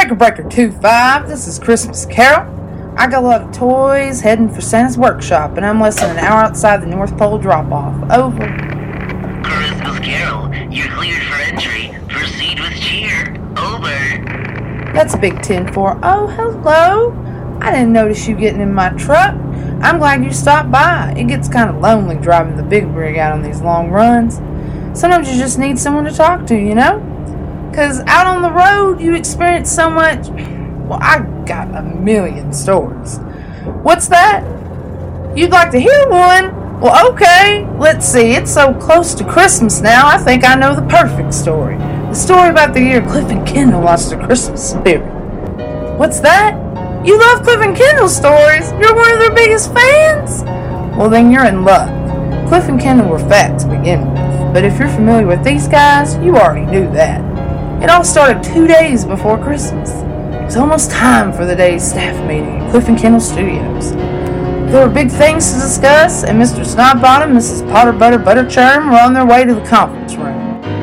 Breaker 2-5, this is Christmas Carol. I got a lot of toys heading for Santa's workshop, and I'm less than an hour outside the North Pole drop-off. Over. Christmas Carol, you're cleared for entry. Proceed with cheer. Over. That's Big 10-4. Oh, hello. I didn't notice you getting in my truck. I'm glad you stopped by. It gets kind of lonely driving the big rig out on these long runs. Sometimes you just need someone to talk to, you know? Because out on the road, you experience so much. Well, I got a million stories. What's that? You'd like to hear one? Well, okay. Let's see. It's so close to Christmas now, I think I know the perfect story. The story about the year Cliff and Kendall lost their Christmas spirit. What's that? You love Cliff and Kendall stories? You're one of their biggest fans? Well, then you're in luck. Cliff and Kendall were fat to begin with, but if you're familiar with these guys, you already knew that. It all started 2 days before Christmas. It was almost time for the day's staff meeting at Cliff and Kendall Studios. There were big things to discuss, and Mr. Snobbottom and Mrs. Potter Butter Butterchurn were on their way to the conference room.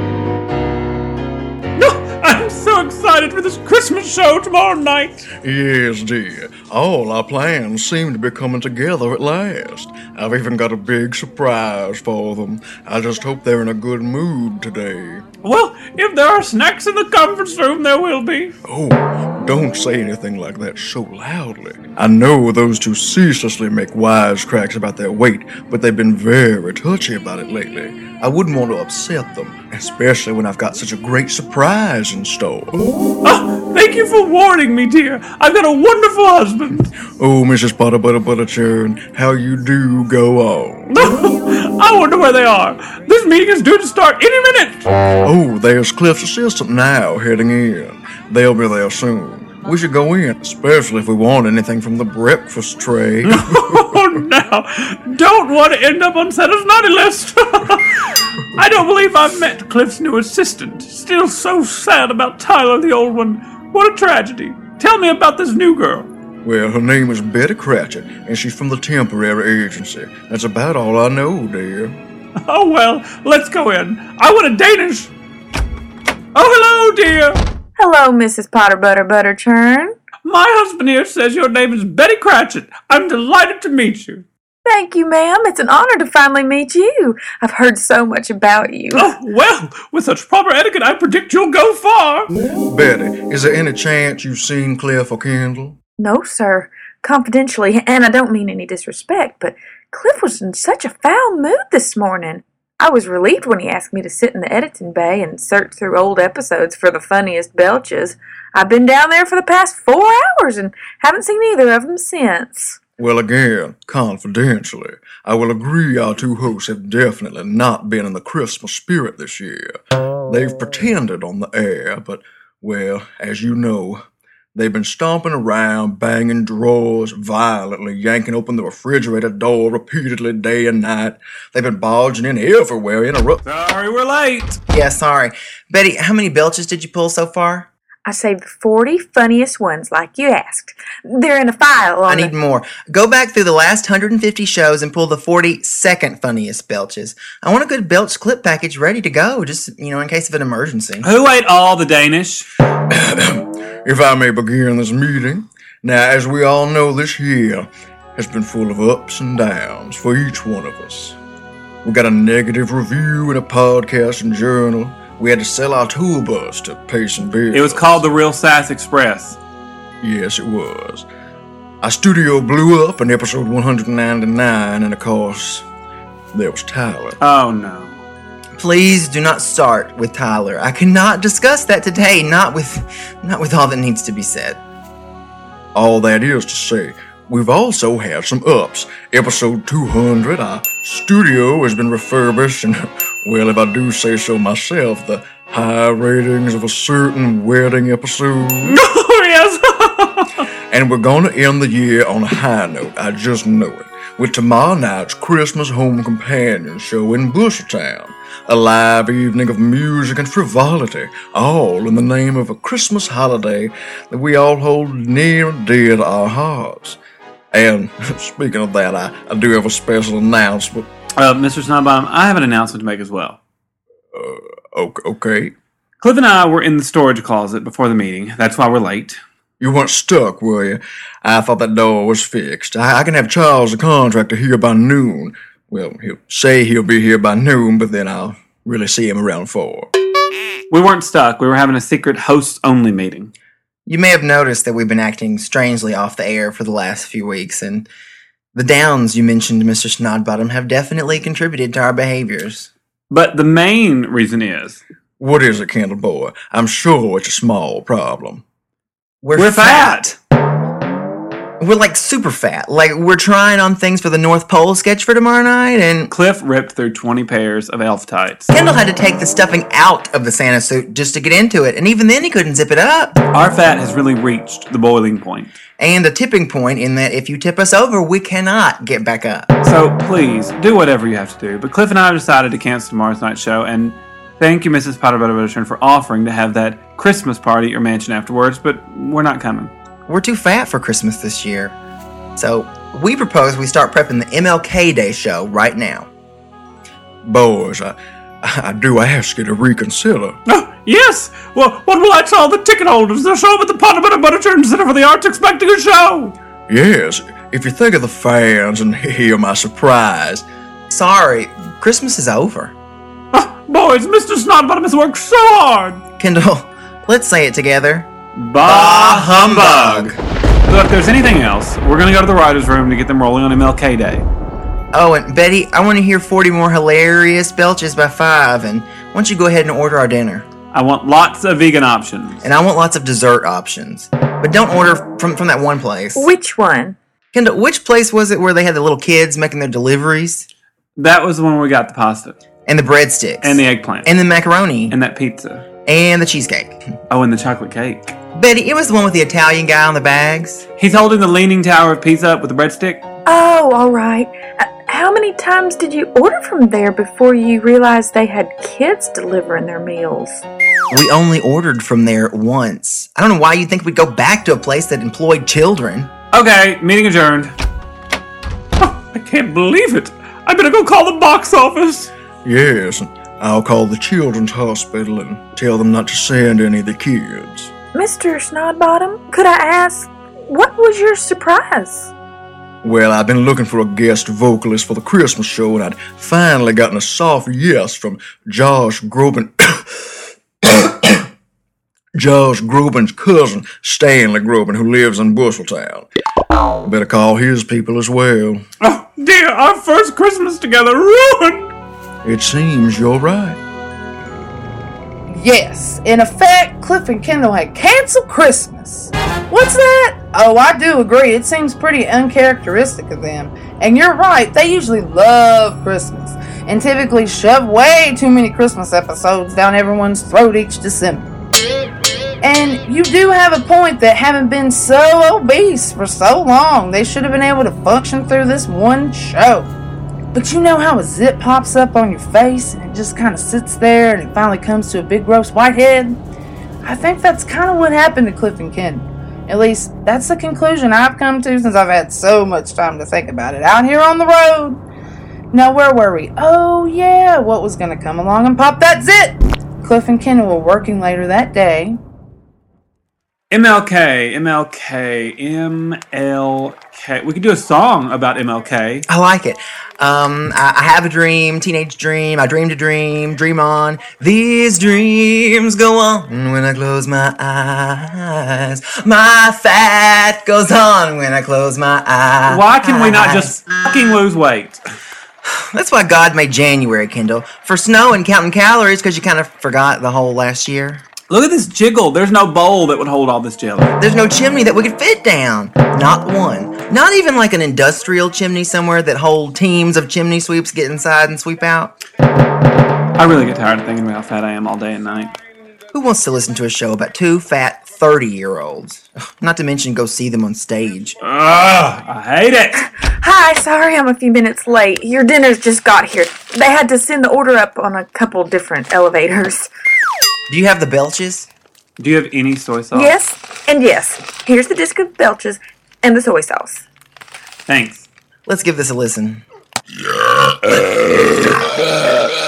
I'm so excited for this Christmas show tomorrow night. Yes, dear. All our plans seem to be coming together at last. I've even got a big surprise for them. I just hope they're in a good mood today. Well, if there are snacks in the conference room, there will be. Oh, don't say anything like that so loudly. I know those two ceaselessly make wisecracks about their weight, but they've been very touchy about it lately. I wouldn't want to upset them, especially when I've got such a great surprise in store. Oh, thank you for warning me, dear. I've got a wonderful husband. Oh, Mrs. Potter Butter Butterchurn, how you do go on. I wonder where they are. This meeting is due to start any minute. Oh, there's Cliff's assistant now heading in. They'll be there soon. We should go in, especially if we want anything from the breakfast tray. Oh, no. Don't want to end up on Santa's naughty list. I don't believe I've met Cliff's new assistant. Still so sad about Tyler, the old one. What a tragedy. Tell me about this new girl. Well, her name is Betty Cratchit, and she's from the temporary agency. That's about all I know, dear. Oh, well, let's go in. I want a Danish. Oh, hello, dear. Hello, Mrs. Potter Butter Butterchurn. My husband here says your name is Betty Cratchit. I'm delighted to meet you. Thank you, ma'am. It's an honor to finally meet you. I've heard so much about you. Oh, well, with such proper etiquette, I predict you'll go far. Betty, is there any chance you've seen Cliff or Kendall? No, sir. Confidentially, and I don't mean any disrespect, but Cliff was in such a foul mood this morning. I was relieved when he asked me to sit in the editing bay and search through old episodes for the funniest belches. I've been down there for the past 4 hours and haven't seen either of them since. Well, again, confidentially, I will agree our two hosts have definitely not been in the Christmas spirit this year. They've pretended on the air, but, well, as you know, they've been stomping around, banging drawers, violently yanking open the refrigerator door repeatedly day and night. They've been barging in everywhere, interrupting. Sorry, we're late. Yeah, sorry. Betty, how many belches did you pull so far? I saved the 40 funniest ones like you asked. They're in a file on I need more. Go back through the last 150 shows and pull the 40 second funniest belches. I want a good belch clip package ready to go, just, in case of an emergency. Who ate all the Danish? If I may begin this meeting. Now, as we all know, this year has been full of ups and downs for each one of us. We got a negative review in a podcast and journal. We had to sell our tour bus to pay some bills. It was called the Real Sass Express. Yes, it was. Our studio blew up in episode 199, and of course, there was Tyler. Oh, no. Please do not start with Tyler. I cannot discuss that today, not with all that needs to be said. All that is to say, we've also had some ups. Episode 200, our studio has been refurbished, and, well, if I do say so myself, the high ratings of a certain wedding episode. Oh, yes. And we're gonna end the year on a high note, I just know it, with tomorrow night's Christmas Home Companion show in Busheltown. A live evening of music and frivolity, all in the name of a Christmas holiday that we all hold near and dear to our hearts. And speaking of that, I do have a special announcement. Mr. Snowbomb, I have an announcement to make as well. Okay. Cliff and I were in the storage closet before the meeting. That's why we're late. You weren't stuck, were you? I thought that door was fixed. I can have Charles, the contractor, here by noon. Well, he'll say he'll be here by noon, but then I'll really see him around 4. We weren't stuck. We were having a secret hosts-only meeting. You may have noticed that we've been acting strangely off the air for the last few weeks, and the downs you mentioned, Mr. Snodbottom, have definitely contributed to our behaviors. But the main reason is... What is it, Kendall Boy? I'm sure it's a small problem. We're fat! We're like super fat. Like we're trying on things for the North Pole sketch for tomorrow night, and Cliff ripped through 20 pairs of elf tights. Kendall had to take the stuffing out of the Santa suit just to get into it, and even then he couldn't zip it up. Our fat has really reached the boiling point. And the tipping point in that if you tip us over, we cannot get back up. So please, do whatever you have to do. But Cliff and I decided to cancel tomorrow's night show, and thank you, Mrs. Potter Butter for offering to have that Christmas party at your mansion afterwards, but we're not coming. We're too fat for Christmas this year. So, we propose we start prepping the MLK Day show right now. Boys, I do ask you to reconsider. Oh, yes! Well, what will I tell the ticket holders? They'll show up at the Potter Butter Center for the Arts expecting a show! Yes, if you think of the fans and hear my surprise. Sorry, Christmas is over. Oh, boys, Mr. Snodbottom has worked so hard! Kendall, let's say it together. Bah humbug! Look, if there's anything else, we're gonna go to the writer's room to get them rolling on MLK Day. Oh, and Betty, I want to hear 40 more hilarious belches by 5, and why don't you go ahead and order our dinner? I want lots of vegan options. And I want lots of dessert options. But don't order from that one place. Which one? Kendall, which place was it where they had the little kids making their deliveries? That was the one where we got the pasta. And the breadsticks. And the eggplant. And the macaroni. And that pizza. And the cheesecake. Oh, and the chocolate cake. Betty, it was the one with the Italian guy on the bags. He's holding the Leaning Tower of Pisa up with the breadstick. Oh, all right. How many times did you order from there before you realized they had kids delivering their meals? We only ordered from there once. I don't know why you think we'd go back to a place that employed children. Okay, meeting adjourned. Oh, I can't believe it. I better go call the box office. Yes, and I'll call the children's hospital and tell them not to send any of the kids. Mr. Snodbottom, could I ask, what was your surprise? Well, I've been looking for a guest vocalist for the Christmas show, and I'd finally gotten a soft yes from Josh Groban. Josh Groban's cousin, Stanley Groban, who lives in Busseltown. I better call his people as well. Oh, dear, our first Christmas together ruined! It seems you're right. Yes, in effect, Cliff and Kendall had canceled Christmas. What's that? Oh, I do agree. It seems pretty uncharacteristic of them. And you're right, they usually love Christmas and typically shove way too many Christmas episodes down everyone's throat each December. And you do have a point that having been so obese for so long, they should have been able to function through this one show. But you know how a zit pops up on your face and it just kind of sits there and it finally comes to a big gross whitehead? I think that's kind of what happened to Cliff and Kendall. At least, that's the conclusion I've come to since I've had so much time to think about it out here on the road. Now, where were we? Oh, yeah, what was going to come along and pop that zit? Cliff and Kendall were working later that day. MLK. We could do a song about MLK. I like it. I have a dream, teenage dream. I dream to dream, dream on. These dreams go on when I close my eyes. My fat goes on when I close my eyes. Why can we not just fucking lose weight? That's why God made January, Kendall. For snow and counting calories, because you kind of forgot the whole last year. Look at this jiggle. There's no bowl that would hold all this jelly. There's no chimney that we could fit down. Not one. Not even like an industrial chimney somewhere that whole teams of chimney sweeps get inside and sweep out. I really get tired of thinking about how fat I am all day and night. Who wants to listen to a show about two fat 30-year-olds? Not to mention go see them on stage. Ugh, I hate it. Hi, sorry I'm a few minutes late. Your dinner's just got here. They had to send the order up on a couple different elevators. Do you have the belches? Do you have any soy sauce? Yes, and yes. Here's the disc of belches and the soy sauce. Thanks. Let's give this a listen.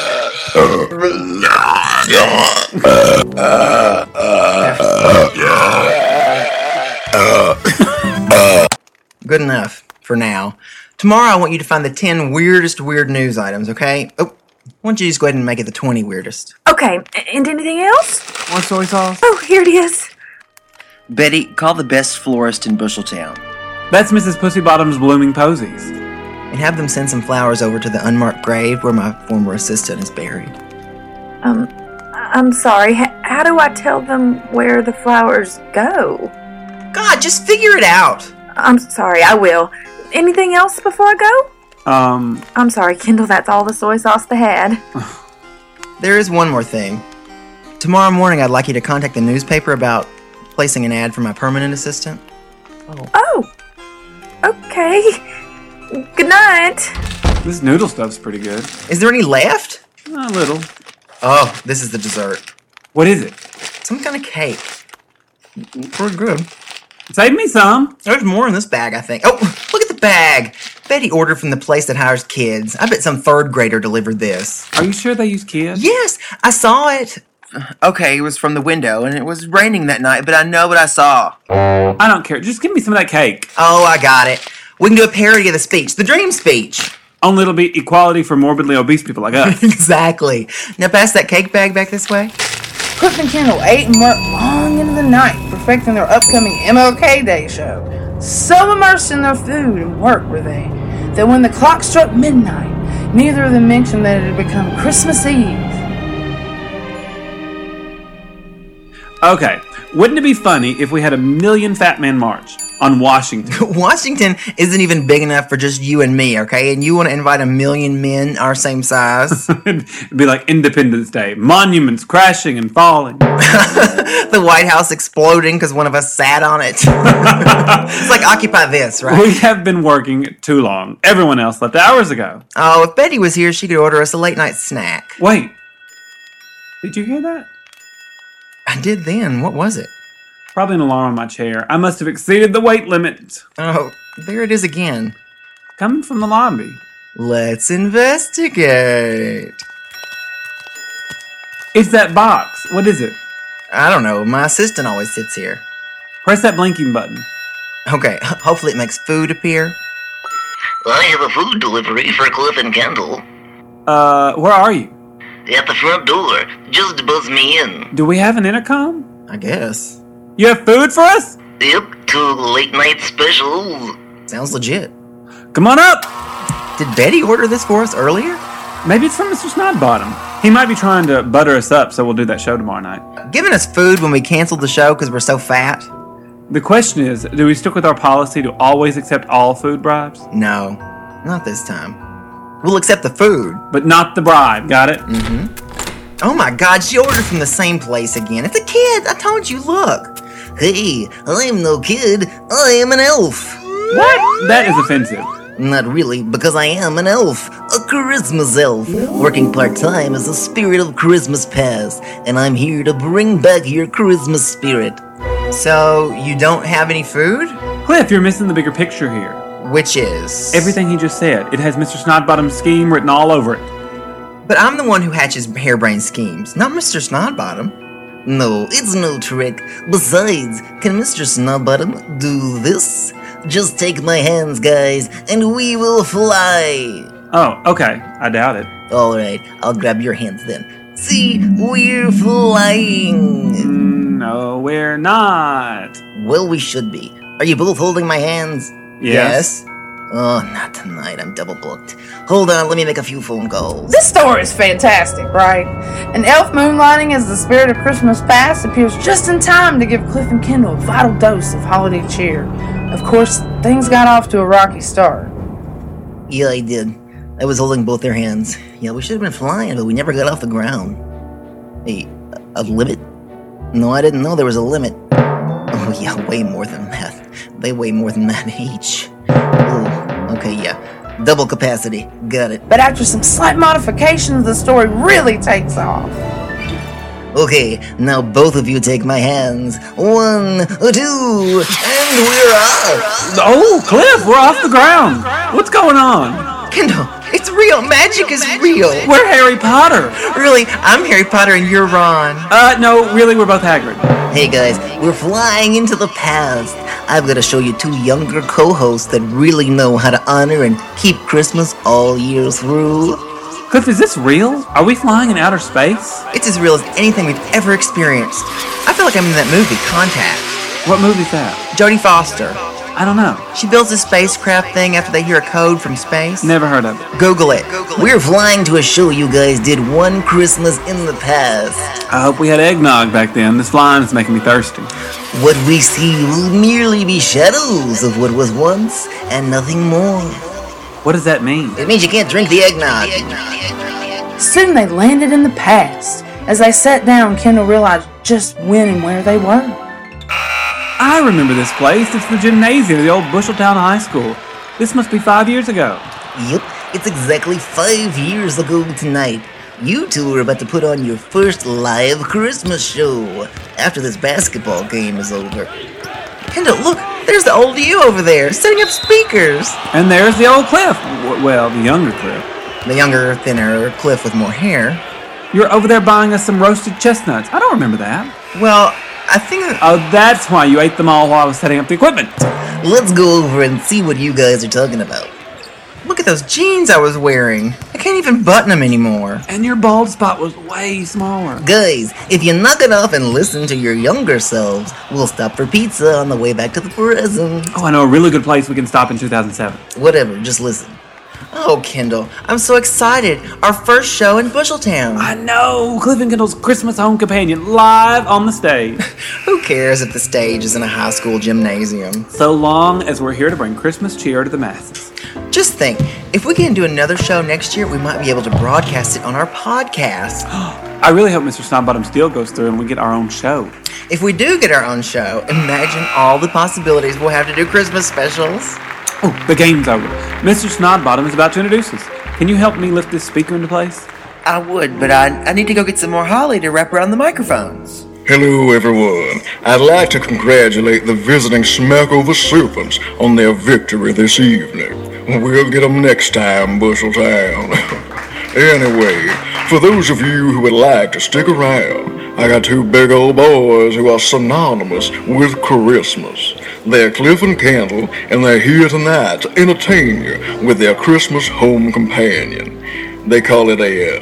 Good enough for now. Tomorrow I want you to find the 10 weirdest weird news items, okay? Oh, why don't you just go ahead and make it the 20 weirdest? Okay, and anything else? Want soy sauce? Oh, here it is. Betty, call the best florist in Busheltown. That's Mrs. Pussybottom's blooming posies. And have them send some flowers over to the unmarked grave where my former assistant is buried. I'm sorry. How do I tell them where the flowers go? God, just figure it out. I'm sorry, I will. Anything else before I go? I'm sorry, Kendall, that's all the soy sauce they had. There is one more thing. Tomorrow morning I'd like you to contact the newspaper about placing an ad for my permanent assistant. Oh, okay. Good night. This noodle stuff's pretty good. Is there any left? A little. Oh, this is the dessert. What is it? Some kind of cake. Pretty good. Save me some. There's more in this bag, I think. Oh, look at the bag. Betty ordered from the place that hires kids. I bet some third grader delivered this. Are you sure they use kids? Yes, I saw it. Okay, it was from the window, and it was raining that night, but I know what I saw. I don't care. Just give me some of that cake. Oh, I got it. We can do a parody of the speech, the dream speech. Only it'll be equality for morbidly obese people like us. Exactly. Now pass that cake bag back this way. Cliff and Kendall ate and worked long into the night, perfecting their upcoming MLK Day show. So immersed in their food and work were they, that when the clock struck midnight, neither of them mentioned that it had become Christmas Eve. Okay, wouldn't it be funny if we had a million Fat Man March on Washington? Washington isn't even big enough for just you and me, okay? And you want to invite a million men our same size? It'd be like Independence Day. Monuments crashing and falling. The White House exploding because one of us sat on it. It's like Occupy This, right? We have been working too long. Everyone else left hours ago. Oh, if Betty was here, she could order us a late night snack. Wait. Did you hear that? I did then. What was it? Probably an alarm on my chair. I must have exceeded the weight limit. Oh, there it is again. Coming from the lobby. Let's investigate. It's that box. What is it? I don't know. My assistant always sits here. Press that blinking button. Okay, hopefully it makes food appear. I have a food delivery for Cliff and Kendall. Where are you? At the front door. Just buzz me in. Do we have an intercom? I guess. You have food for us? Yep, 2 late night specials. Sounds legit. Come on up! Did Betty order this for us earlier? Maybe it's from Mr. Snodbottom. He might be trying to butter us up, so we'll do that show tomorrow night. Giving us food when we canceled the show because we're so fat? The question is, do we stick with our policy to always accept all food bribes? No, not this time. We'll accept the food. But not the bribe, got it? Oh my god, she ordered from the same place again. It's a kid. I told you, look. Hey, I'm no kid. I am an elf. What? That is offensive. Not really, because I am an elf. A Christmas elf. Working part-time as a spirit of Christmas past. And I'm here to bring back your Christmas spirit. So, you don't have any food? Cliff, you're missing the bigger picture here. Which is? Everything he just said. It has Mr. Snodbottom's scheme written all over it. But I'm the one who hatches harebrained schemes, not Mr. Snodbottom. No, it's no trick. Besides, can Mr. Snodbottom do this? Just take my hands, guys, and we will fly. Oh, okay. I doubt it. Alright, I'll grab your hands then. See, we're flying. No, we're not. Well, we should be. Are you both holding my hands? Yes. Oh, not tonight. I'm double booked. Hold on, let me make a few phone calls. This story is fantastic, right? An elf moonlighting as the spirit of Christmas past appears just in time to give Cliff and Kendall a vital dose of holiday cheer. Of course, things got off to a rocky start. Yeah, I did. I was holding both their hands. Yeah, we should have been flying, but we never got off the ground. Hey, a limit? No, I didn't know there was a limit. Oh, yeah, way more than that. They weigh more than that each. Oh, okay, yeah. Double capacity. Got it. But after some slight modifications, the story really takes off. Okay, now both of you take my hands. 1, 2, and we're off! Oh, Cliff, we're off the ground. What's going on? Kendall, It's real. Magic is real. We're Harry Potter. Really, I'm Harry Potter and you're Ron. No, really, we're both Hagrid. Hey guys, we're flying into the past. I've got to show you two younger co-hosts that really know how to honor and keep Christmas all year through. Cliff, is this real? Are we flying in outer space? It's as real as anything we've ever experienced. I feel like I'm in that movie, Contact. What movie's that? Jodie Foster. I don't know. She builds a spacecraft thing after they hear a code from space. Never heard of it. Google it. We're flying to a show you guys did one Christmas in the past. I hope we had eggnog back then. This line is making me thirsty. What we see will merely be shadows of what was once and nothing more. What does that mean? It means you can't drink the eggnog. Soon they landed in the past. As they sat down, Kendall realized just when and where they were. I remember this place. It's the gymnasium of the old Busheltown High School. This must be 5 years ago. Yep, it's exactly 5 years ago tonight. You two are about to put on your first live Christmas show after this basketball game is over. Kendall, look, there's the old you over there, setting up speakers. And there's the old Cliff. Well, the younger Cliff. The younger, thinner Cliff with more hair. You're over there buying us some roasted chestnuts. I don't remember that. Well, I think... Oh, that's why you ate them all while I was setting up the equipment. Let's go over and see what you guys are talking about. Look at those jeans I was wearing. I can't even button them anymore. And your bald spot was way smaller. Guys, if you knock it off and listen to your younger selves, we'll stop for pizza on the way back to the present. Oh, I know a really good place we can stop in 2007. Whatever, just listen. Oh, Kendall, I'm so excited. Our first show in Busheltown. I know! Cliff and Kendall's Christmas Home Companion, live on the stage. Who cares if the stage is in a high school gymnasium? So long as we're here to bring Christmas cheer to the masses. Just think, if we can do another show next year, we might be able to broadcast it on our podcast. I really hope Mr. Snowbottom Steel goes through and we get our own show. If we do get our own show, imagine all the possibilities we'll have to do Christmas specials. Oh, the game's over. Mr. Snodbottom is about to introduce us. Can you help me lift this speaker into place? I would, but I need to go get some more holly to wrap around the microphones. Hello, everyone. I'd like to congratulate the visiting Smackover Serpents on their victory this evening. We'll get them next time, Busheltown. Anyway, for those of you who would like to stick around, I got two big old boys who are synonymous with Christmas. They're Cliff and Kendall, and they're here tonight to entertain you with their Christmas home companion. They call it a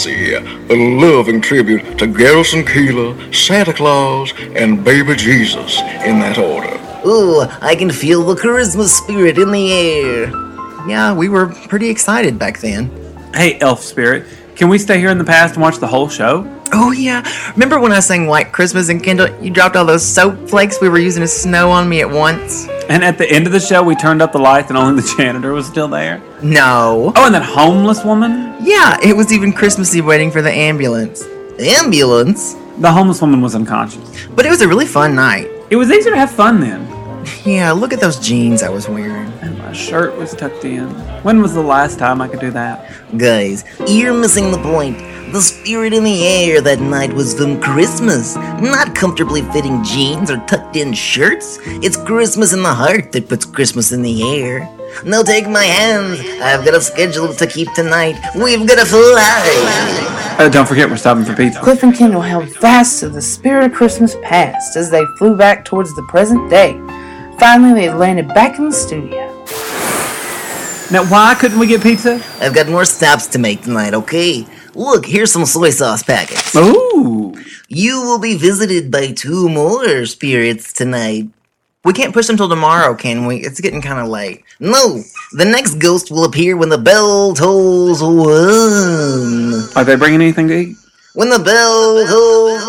loving tribute to Garrison Keeler, Santa Claus, and Baby Jesus, in that order. Ooh, I can feel the Christmas spirit in the air. Yeah, we were pretty excited back then. Hey, Elf Spirit, can we stay here in the past and watch the whole show? Oh yeah, remember when I sang White Christmas and Kendall, you dropped all those soap flakes we were using as snow on me at once? And at the end of the show, we turned up the lights and only the janitor was still there? No. Oh, and that homeless woman? Yeah, it was even Christmassy waiting for the ambulance. Ambulance? The homeless woman was unconscious. But it was a really fun night. It was easier to have fun then. Yeah, look at those jeans I was wearing. And my shirt was tucked in. When was the last time I could do that? Guys, you're missing the point. The spirit in the air that night was from Christmas, not comfortably fitting jeans or tucked in shirts. It's Christmas in the heart that puts Christmas in the air. Now take my hand. I've got a schedule to keep tonight. We've got to fly. Don't forget we're stopping for pizza. Cliff and Kendall held fast to the spirit of Christmas past as they flew back towards the present day. Finally, they landed back in the studio. Now, why couldn't we get pizza? I've got more stops to make tonight, okay? Look, here's some soy sauce packets. Ooh. You will be visited by two more spirits tonight. We can't push them till tomorrow, can we? It's getting kind of late. No, the next ghost will appear when the bell tolls 1. Are they bringing anything to eat? When the bell tolls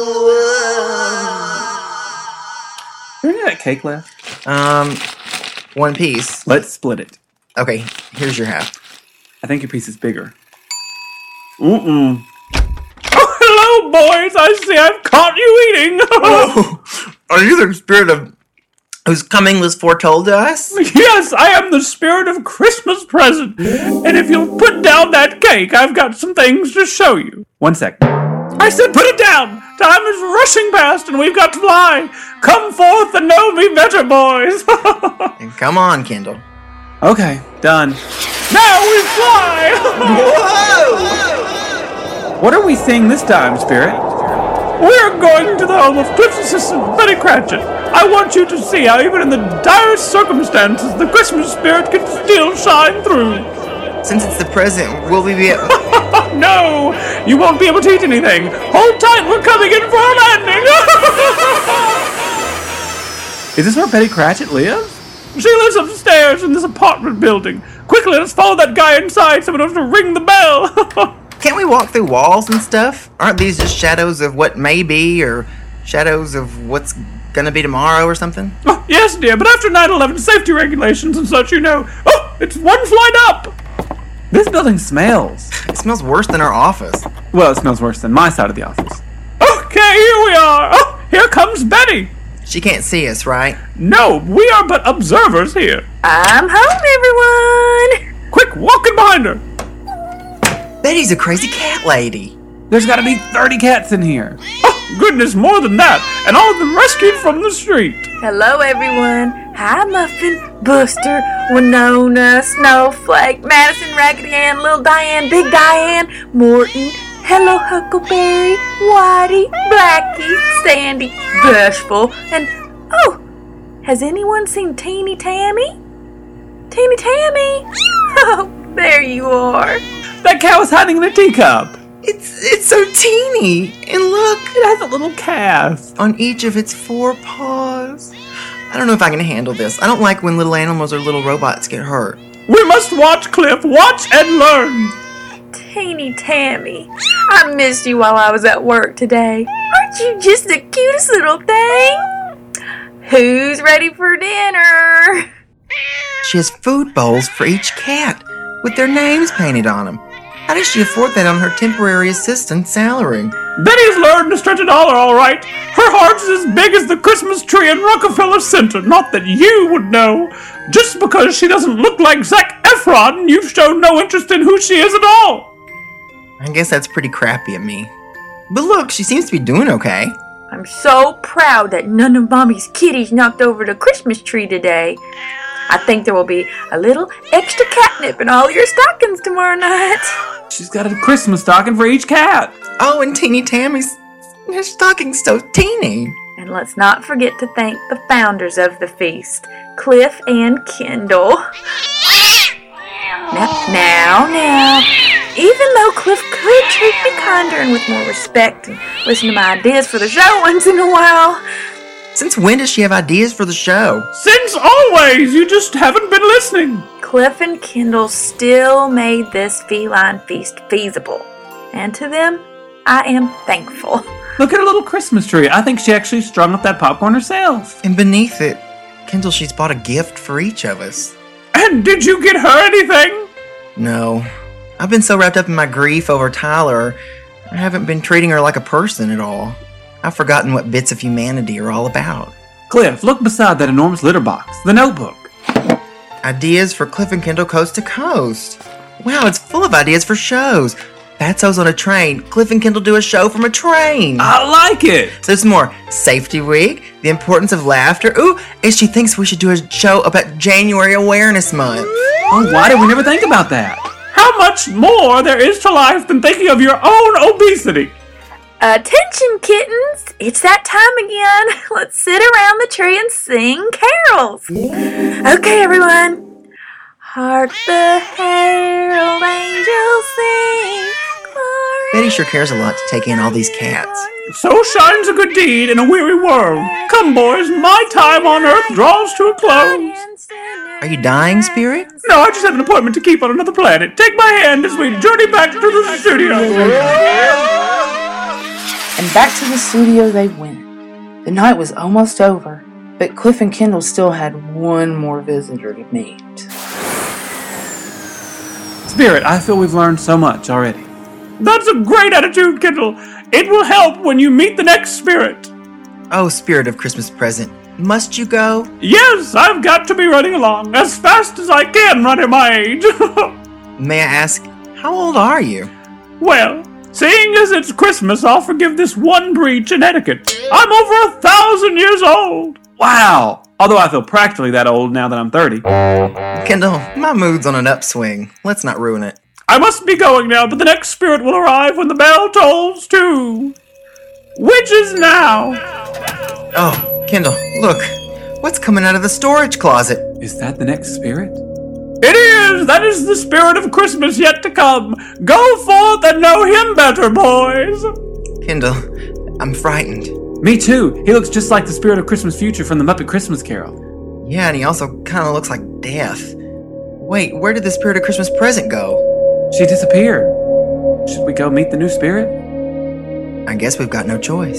1. Do we have that cake left? One piece. Let's split it. Okay, here's your half. I think your piece is bigger. Oh, hello, boys. I see I've caught you eating. Oh, are you the spirit of whose coming was foretold to us? Yes, I am the spirit of Christmas present. And if you'll put down that cake, I've got some things to show you. 1 sec. I said put it down. Time is rushing past and we've got to fly. Come forth and know me better, boys. Come on, Kendall. Okay, done. Now we fly! What are we seeing this time, Spirit? We're going to the home of Cliff's assistant, Betty Cratchit. I want you to see how even in the direst circumstances, the Christmas spirit can still shine through. Since it's the present, will we be able... No! You won't be able to eat anything. Hold tight, we're coming in for a landing! Is this where Betty Cratchit lives? She lives upstairs in this apartment building. Quickly, let's follow that guy inside so we don't have to ring the bell. Can't we walk through walls and stuff? Aren't these just shadows of what may be, or shadows of what's gonna be tomorrow or something? Oh, yes, dear, but after 9/11 safety regulations and such, you know. Oh, it's one flight up! This building smells. It smells worse than our office. Well, it smells worse than my side of the office. Okay, here we are. Oh, here comes Betty. She can't see us, right? No, we are but observers here. I'm home, everyone! Quick, walk in behind her. Betty's a crazy cat lady. There's gotta be 30 cats in here. Oh, goodness, more than that. And all of them rescued from the street. Hello, everyone. Hi, Muffin, Buster, Winona, Snowflake, Madison, Raggedy Ann, Little Diane, Big Diane, Morton. Hello, Huckleberry, Whitey, Blackie, Sandy, Bashful, and... Oh, has anyone seen Teeny Tammy? Teeny Tammy! Oh, there you are. That cow is hiding in a teacup. It's so teeny. And look, It has a little calf. on each of its 4 paws. I don't know if I can handle this. I don't like when little animals or little robots get hurt. We must watch, Cliff. Watch and learn. Teeny Tammy, I missed you while I was at work today. Aren't you just the cutest little thing? Who's ready for dinner? She has food bowls for each cat with their names painted on them. How does she afford that on her temporary assistant salary? Betty's learned to stretch a dollar, all right. Her heart's as big as the Christmas tree in Rockefeller Center. Not that you would know. Just because she doesn't look like Zac Efron, you've shown no interest in who she is at all. I guess that's pretty crappy of me. But look, she seems to be doing okay. I'm so proud that none of Mommy's kitties knocked over the Christmas tree today. I think there will be a little extra catnip in all your stockings tomorrow night. She's got a Christmas stocking for each cat. Oh, and Teeny Tammy's her stocking's so teeny. And let's not forget to thank the founders of the feast, Cliff and Kendall. Now. Even though Cliff could treat me kinder and with more respect and listen to my ideas for the show once in a while. Since when does she have ideas for the show? Since always, you just haven't been listening. Cliff and Kendall still made this feline feast feasible. And to them, I am thankful. Look at her little Christmas tree. I think she actually strung up that popcorn herself. And beneath it, Kendall, she's bought a gift for each of us. And did you get her anything? No. I've been so wrapped up in my grief over Tyler, I haven't been treating her like a person at all. I've forgotten what bits of humanity are all about. Cliff, look beside that enormous litter box, the notebook. Ideas for Cliff and Kendall Coast to Coast. Wow, it's full of ideas for shows. Fatso's on a train. Cliff and Kendall do a show from a train. I like it. So there's more. Safety Week, the importance of laughter. Ooh, and she thinks we should do a show about January Awareness Month. Oh, why did we never think about that? How much more there is to life than thinking of your own obesity. Attention, kittens! It's that time again. Let's sit around the tree and sing carols. Okay, everyone. Hark the herald angels sing. Glory. Betty sure cares a lot to take in all these cats. So shines a good deed in a weary world. Come, boys, my time on earth draws to a close. Are you dying, Spirit? No, I just have an appointment to keep on another planet. Take my hand as we journey back to the studio. And back to the studio they went. The night was almost over, but Cliff and Kendall still had one more visitor to meet. Spirit, I feel we've learned so much already. That's a great attitude, Kendall. It will help when you meet the next spirit. Oh, Spirit of Christmas Present, must you go? Yes, I've got to be running along as fast as I can run at my age. May I ask, how old are you? Well, seeing as it's Christmas, I'll forgive this one breach in etiquette. I'm over 1,000 years old. Wow. Although I feel practically that old now that I'm 30. Kendall, my mood's on an upswing. Let's not ruin it. I must be going now, but the next spirit will arrive when the bell tolls 2. Which is now. Oh, Kendall, look. What's coming out of the storage closet? Is that the next spirit? It is! That is the spirit of Christmas yet to come. Go forth and know him better, boys. Kendall, I'm frightened. Me too. He looks just like the spirit of Christmas future from the Muppet Christmas Carol. Yeah, and he also kind of looks like death. Wait, where did the spirit of Christmas present go? She disappeared. Should we go meet the new spirit? I guess we've got no choice.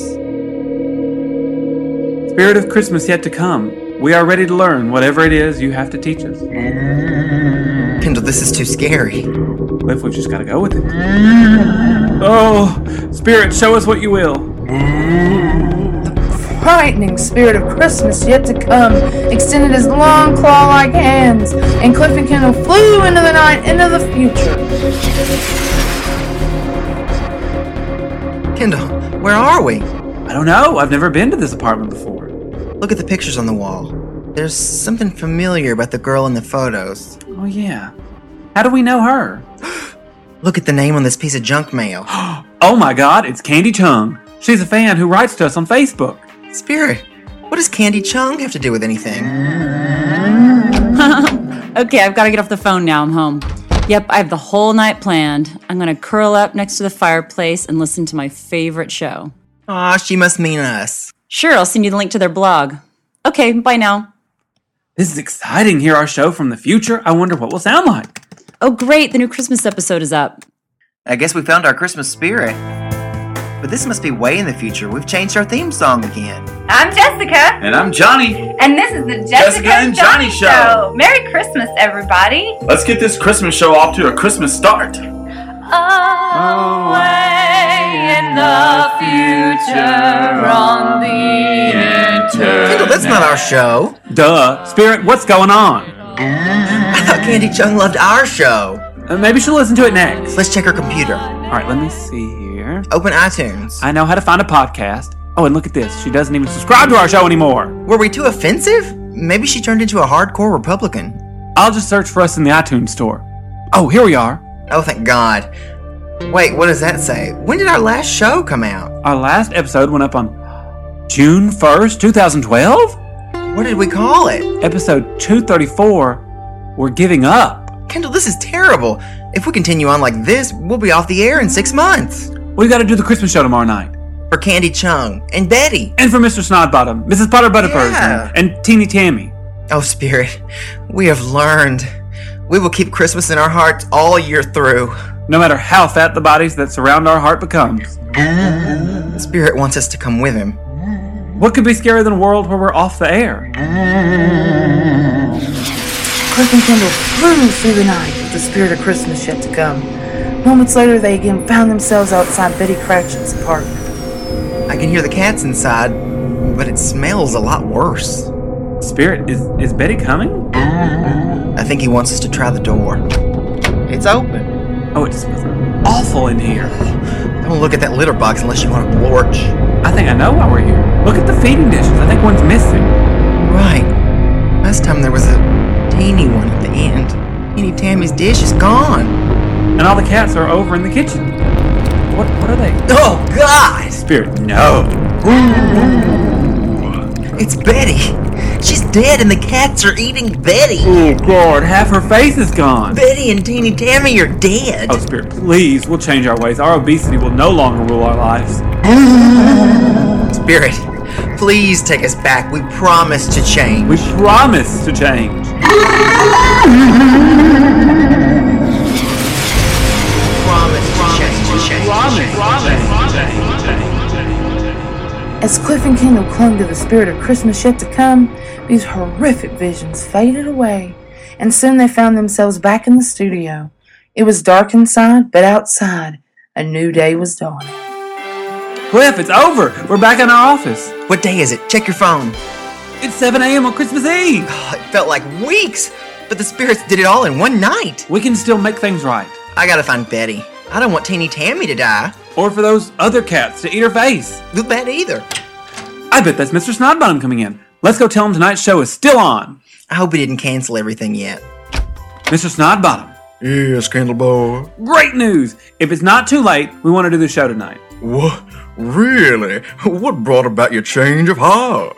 Spirit of Christmas yet to come. We are ready to learn whatever it is you have to teach us. Kendall, this is too scary. Cliff, we just gotta go with it. Oh, Spirit, show us what you will. The frightening spirit of Christmas yet to come extended his long claw-like hands, and Cliff and Kendall flew into the night, into the future. Kendall, where are we? I don't know. I've never been to this apartment before. Look at the pictures on the wall. There's something familiar about the girl in the photos. Oh, yeah. How do we know her? Look at the name on this piece of junk mail. Oh my god, it's Candy Chung. She's a fan who writes to us on Facebook. Spirit, what does Candy Chung have to do with anything? Okay, I've got to get off the phone now. I'm home. Yep, I have the whole night planned. I'm going to curl up next to the fireplace and listen to my favorite show. Aw, she must mean us. Sure, I'll send you the link to their blog. Okay, bye now. This is exciting. Hear our show from the future. I wonder what we'll sound like. Oh, great, the new Christmas episode is up. I guess we found our Christmas spirit. But this must be way in the future. We've changed our theme song again. I'm Jessica. And I'm Johnny. And this is the Jessica and Johnny Show. Merry Christmas, everybody. Let's get this Christmas show off to a Christmas start. Away in the future on the internet. Kendall, that's not our show. Duh. Spirit, what's going on? I thought Candy Chung loved our show. Maybe she'll listen to it next. Let's check her computer. All right, let me see here. Open iTunes. I know how to find a podcast. Oh, and look at this. She doesn't even subscribe to our show anymore. Were we too offensive? Maybe she turned into a hardcore Republican. I'll just search for us in the iTunes store. Oh, here we are. Oh, thank God. Wait, what does that say? When did our last show come out? Our last episode went up on June 1st, 2012? What did we call it? Episode 234, We're Giving Up. Kendall, this is terrible. If we continue on like this, we'll be off the air in 6 months. We gotta do the Christmas show tomorrow night. For Candy Chung and Betty. And for Mr. Snodbottom, Mrs. Potter Butterpurse, Yeah. and Teeny Tammy. Oh, Spirit, we have learned. We will keep Christmas in our hearts all year through. No matter how fat the bodies that surround our heart becomes. Spirit wants us to come with him. What could be scarier than a world where we're off the air? Cliff and Kendall flew through the night with the spirit of Christmas yet to come. Moments later, they again found themselves outside Betty Cratchit's apartment. I can hear the cats inside, but it smells a lot worse. Spirit, is Betty coming? I think he wants us to try the door. It's open. Oh, it smells awful in here. Don't look at that litter box unless you want a porch. I think I know why we're here. Look at the feeding dishes. I think one's missing. Right. Last time there was a teeny one at the end. Teeny Tammy's dish is gone. And all the cats are over in the kitchen. What are they? Oh, God! Spirit, no. It's Betty. She's dead and the cats are eating Betty. Oh, God, half her face is gone. Betty and Teeny Tammy are dead. Oh, Spirit, please, we'll change our ways. Our obesity will no longer rule our lives. Spirit, please take us back. We promise to change. We promise to change. As Cliff and Kendall clung to the spirit of Christmas yet to come, these horrific visions faded away, and soon they found themselves back in the studio. It was dark inside, but outside, a new day was dawning. Cliff, it's over. We're back in our office. What day is it? Check your phone. It's 7 a.m. on Christmas Eve. Oh, it felt like weeks, but the spirits did it all in one night. We can still make things right. I gotta find Betty. I don't want Teeny Tammy to die. Or for those other cats to eat her face. Do that either. I bet that's Mr. Snodbottom coming in. Let's go tell him tonight's show is still on. I hope he didn't cancel everything yet. Mr. Snodbottom. Yes, Candle Boy. Great news! If it's not too late, we want to do the show tonight. What? Really? What brought about your change of heart?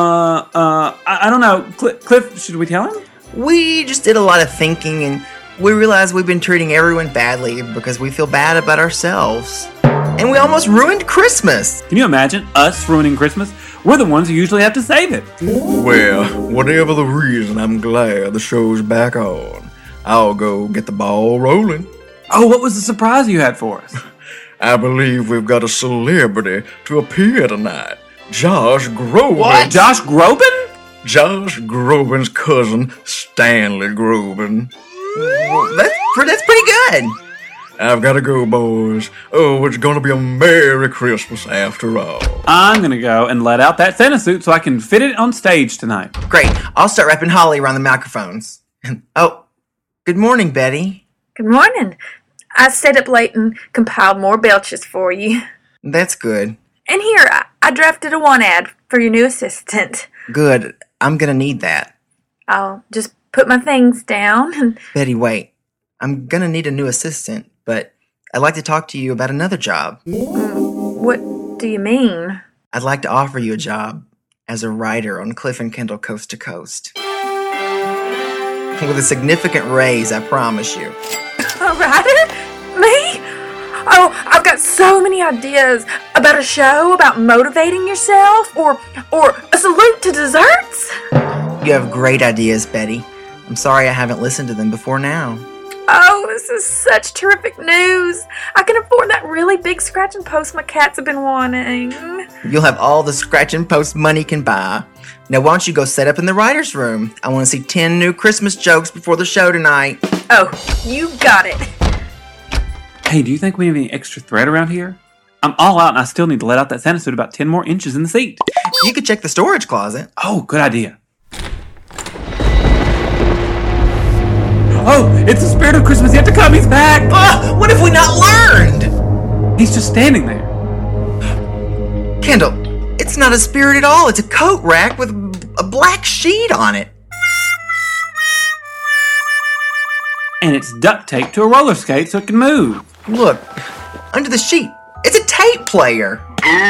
I don't know. Cliff, should we tell him? We just did a lot of thinking, and we realized we've been treating everyone badly because we feel bad about ourselves. And we almost ruined Christmas. Can you imagine us ruining Christmas? We're the ones who usually have to save it. Well, whatever the reason, I'm glad the show's back on. I'll go get the ball rolling. Oh, what was the surprise you had for us? I believe we've got a celebrity to appear tonight. Josh Groban. What? Josh Groban? Josh Groban's cousin, Stanley Groban. That's pretty good. I've got to go, boys. Oh, it's going to be a Merry Christmas after all. I'm going to go and let out that Santa suit so I can fit it on stage tonight. Great. I'll start wrapping holly around the microphones. Oh, good morning, Betty. Good morning. I stayed up late and compiled more belches for you. That's good. And here, I drafted a one ad for your new assistant. Good. I'm going to need that. I'll just put my things down and... Betty, wait. I'm going to need a new assistant, but I'd like to talk to you about another job. What do you mean? I'd like to offer you a job as a writer on Cliff and Kendall Coast to Coast. With a significant raise, I promise you. A writer? Me? Oh, I've got so many ideas about a show about motivating yourself or a salute to desserts. You have great ideas, Betty. I'm sorry I haven't listened to them before now. Oh, this is such terrific news. I can afford that really big scratch and post my cats have been wanting. You'll have all the scratch and post money can buy. Now, why don't you go set up in the writer's room? I want to see 10 new Christmas jokes before the show tonight. Oh, you got it. Hey, do you think we have any extra thread around here? I'm all out and I still need to let out that Santa suit about 10 more inches in the seat. You could check the storage closet. Oh, good idea. Oh, it's the spirit of Christmas yet to come. He's back. What have we not learned? He's just standing there. Kendall, it's not a spirit at all. It's a coat rack with a black sheet on it. And it's duct taped to a roller skate so it can move. Look, under the sheet, it's a tape player.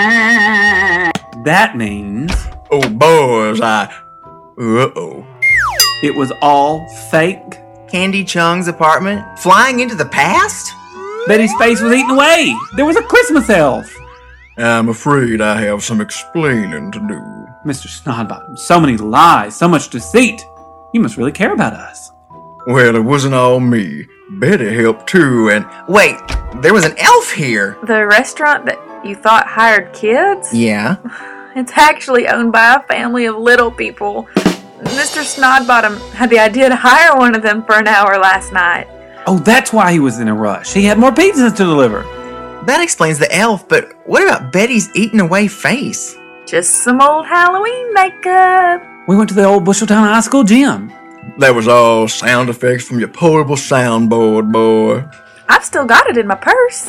That means... Oh, boys, Uh-oh. It was all fake. Candy Chung's apartment? Flying into the past? Betty's face was eaten away. There was a Christmas elf. I'm afraid I have some explaining to do. Mr. Snodbottom, so many lies, so much deceit. You must really care about us. Well, it wasn't all me. Betty helped too, and... Wait, there was an elf here. The restaurant that you thought hired kids? Yeah. It's actually owned by a family of little people. Mr. Snodbottom had the idea to hire one of them for an hour last night. Oh, that's why he was in a rush. He had more pizzas to deliver. That explains the elf, but what about Betty's eaten away face? Just some old Halloween makeup. We went to the old Busheltown High School gym. That was all sound effects from your portable soundboard, boy. I've still got it in my purse.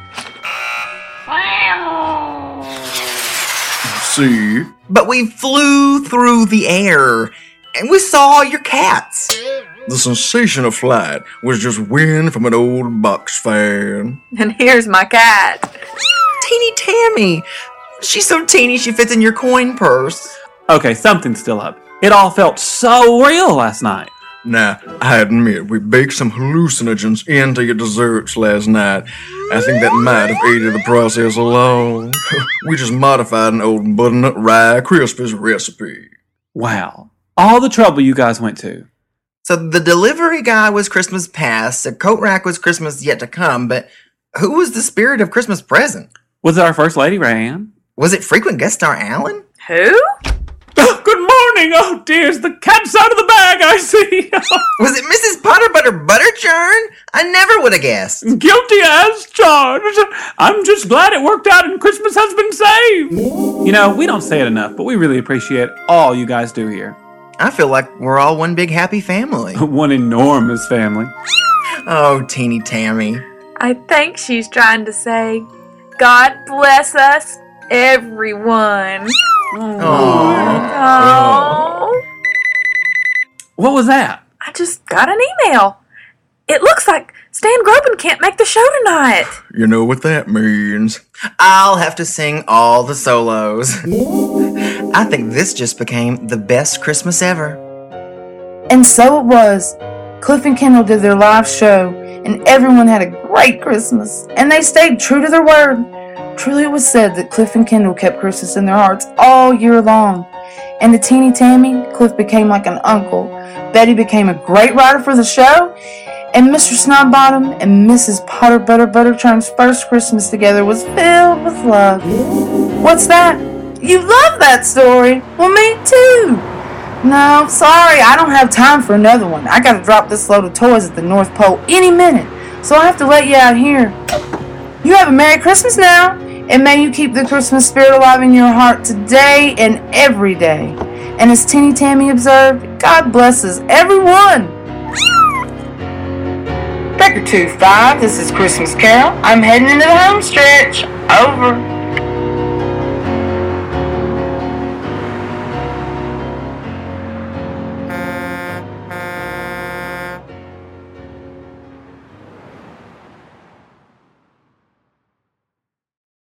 See? But we flew through the air, and we saw your cats. The sensation of flight was just wind from an old Bucks fan. And here's my cat. Teeny Tammy. She's so teeny she fits in your coin purse. Okay, something's still up. It all felt so real last night. Now, I admit, we baked some hallucinogens into your desserts last night. I think that might have aided the process along. We just modified an old butternut rye Krispies recipe. Wow. All the trouble you guys went to. So the delivery guy was Christmas past, the coat rack was Christmas yet to come, but who was the spirit of Christmas present? Was it our First Lady, Rayanne? Was it frequent guest star Alan? Who? Oh, good morning! Oh, dear, the cat's out of the bag, I see. Was it Mrs. Potter Butter Butterchurn? I never would have guessed. Guilty as charged. I'm just glad it worked out and Christmas has been saved. You know, we don't say it enough, but we really appreciate all you guys do here. I feel like we're all one big happy family. One enormous family. Oh, teeny Tammy. I think she's trying to say, God bless us everyone. Oh. What was that? I just got an email. It looks like Stan Groban can't make the show tonight. You know what that means. I'll have to sing all the solos. I think this just became the best Christmas ever. And so it was. Cliff and Kendall did their live show, and everyone had a great Christmas. And they stayed true to their word. Truly it was said that Cliff and Kendall kept Christmas in their hearts all year long. And to Teeny Tammy, Cliff became like an uncle. Betty became a great writer for the show. And Mr. Snobbottom and Mrs. Potter Butterchurn's first Christmas together was filled with love. What's that? You love that story? Well, me too. No, sorry, I don't have time for another one. I gotta drop this load of toys at the North Pole any minute, so I'll have to let you out here. You have a Merry Christmas now, and may you keep the Christmas spirit alive in your heart today and every day. And as Teeny Tammy observed, God blesses everyone. Record 2-5, this is Christmas Carol. I'm heading into the home stretch. Over.